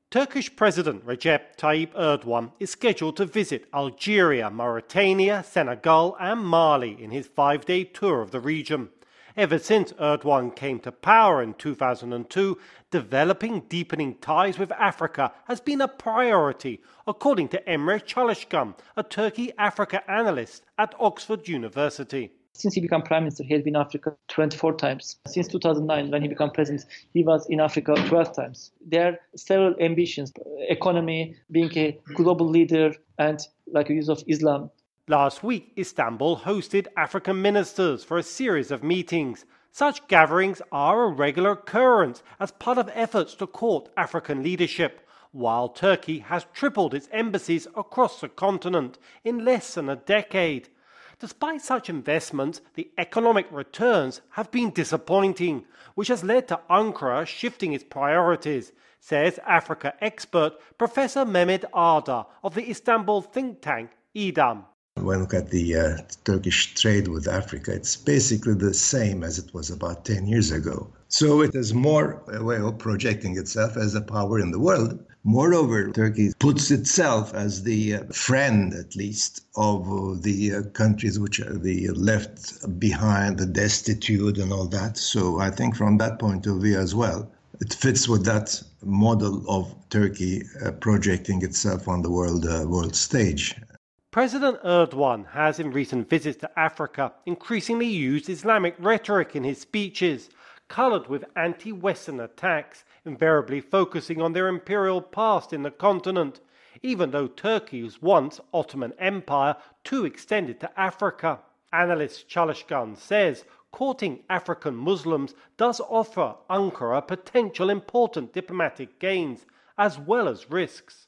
Turkish President Recep Tayyip Erdogan is scheduled to visit Algeria, Mauritania, Senegal and Mali in his 5-day tour of the region. Ever since Erdogan came to power in 2002, deepening ties with Africa has been a priority, according to Emre Çalışkan, a Turkey-Africa analyst at Oxford University. Since he became prime minister, he has been in Africa 24 times. Since 2009, when he became president, he was in Africa 12 times. There are several ambitions: economy, being a global leader, and like use of Islam. Last week, Istanbul hosted African ministers for a series of meetings. Such gatherings are a regular occurrence as part of efforts to court African leadership, while Turkey has tripled its embassies across the continent in less than a decade. Despite such investments, the economic returns have been disappointing, which has led to Ankara shifting its priorities, says Africa expert Professor Mehmet Ağar of the Istanbul think tank İDAM. When you look at the Turkish trade with Africa, it's basically the same as it was about 10 years ago. So it is more a way of projecting itself as a power in the world. Moreover, Turkey puts itself as the friend, at least, of the countries which are the left behind, the destitute and all that. So I think from that point of view as well, it fits with that model of Turkey projecting itself on the world stage. President Erdogan has in recent visits to Africa increasingly used Islamic rhetoric in his speeches, coloured with anti-Western attacks, invariably focusing on their imperial past in the continent, even though Turkey's once Ottoman Empire too extended to Africa. Analyst Çalışkan says courting African Muslims does offer Ankara potential important diplomatic gains as well as risks.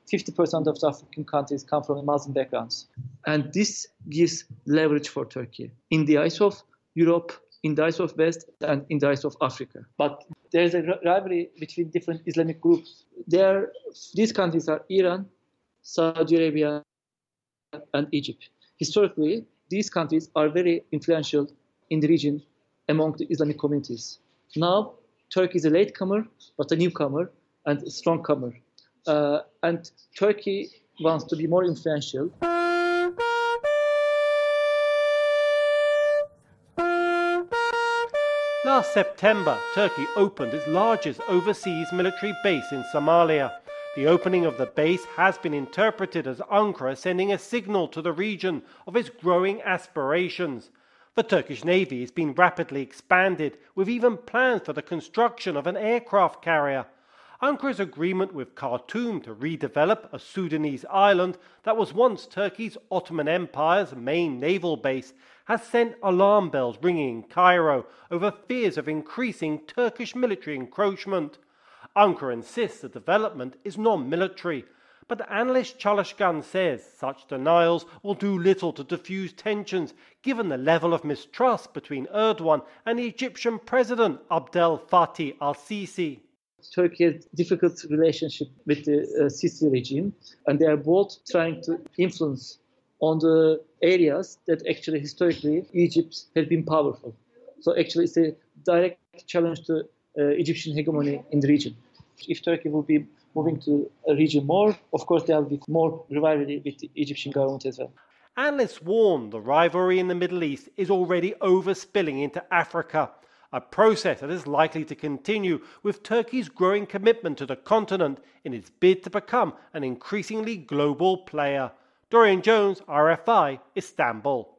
50% of the African countries come from Muslim backgrounds. And this gives leverage for Turkey in the eyes of Europe, in the eyes of West, and in the eyes of Africa. But there is a rivalry between different Islamic groups. These countries are Iran, Saudi Arabia, and Egypt. Historically, these countries are very influential in the region among the Islamic communities. Now, Turkey is a latecomer, but a newcomer and a strong comer. And Turkey wants to be more influential. Last September, Turkey opened its largest overseas military base in Somalia. The opening of the base has been interpreted as Ankara sending a signal to the region of its growing aspirations. The Turkish Navy is being rapidly expanded, with even plans for the construction of an aircraft carrier. Ankara's agreement with Khartoum to redevelop a Sudanese island that was once Turkey's Ottoman Empire's main naval base has sent alarm bells ringing in Cairo over fears of increasing Turkish military encroachment. Ankara insists the development is non-military, but analyst Çalışkan says such denials will do little to diffuse tensions given the level of mistrust between Erdogan and the Egyptian President Abdel Fattah al-Sisi. Turkey has a difficult relationship with the Sisi regime, and they are both trying to influence on the areas that actually historically Egypt has been powerful. So actually it's a direct challenge to Egyptian hegemony in the region. If Turkey will be moving to a region more, of course there will be more rivalry with the Egyptian government as well. Analysts warn the rivalry in the Middle East is already overspilling into Africa, a process that is likely to continue with Turkey's growing commitment to the continent in its bid to become an increasingly global player. Dorian Jones, RFI, Istanbul.